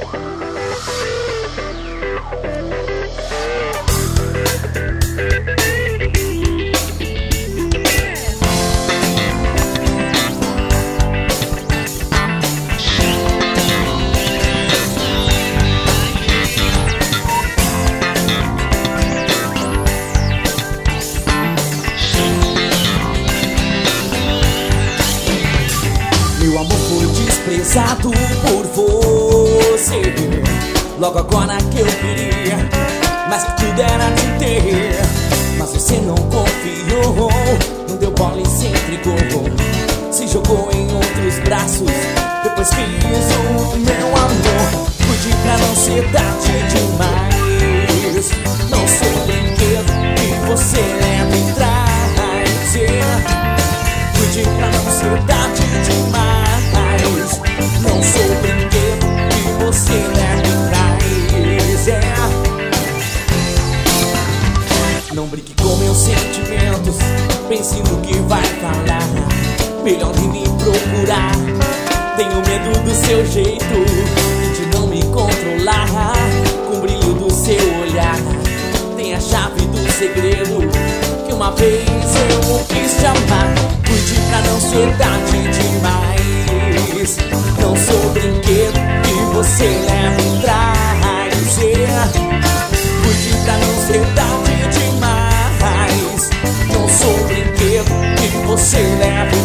Meu amor foi desprezado por você, logo agora que eu queria, mas que tudo era de ter. Mas você não confiou, não deu bola e se entregou, se jogou em outros braços, depois quis o meu amor. Cuide pra não ser tarde demais, não sou o brinquedo que você leva e traz. Cuide pra não ser tarde demais, não sou o brinquedo que você leva e traz. Não brinque com meus sentimentos, pense no que vai falar, melhor de me procurar. Tenho medo do seu jeito e de não me controlar, com o brilho do seu olhar. Tem a chave do segredo que uma vez eu quis te amar. Cuide pra não ser tarde demais, não sou o brinquedo que você leva e traz. Cuide pra não ser tarde demais, não sou o brinquedo que você leva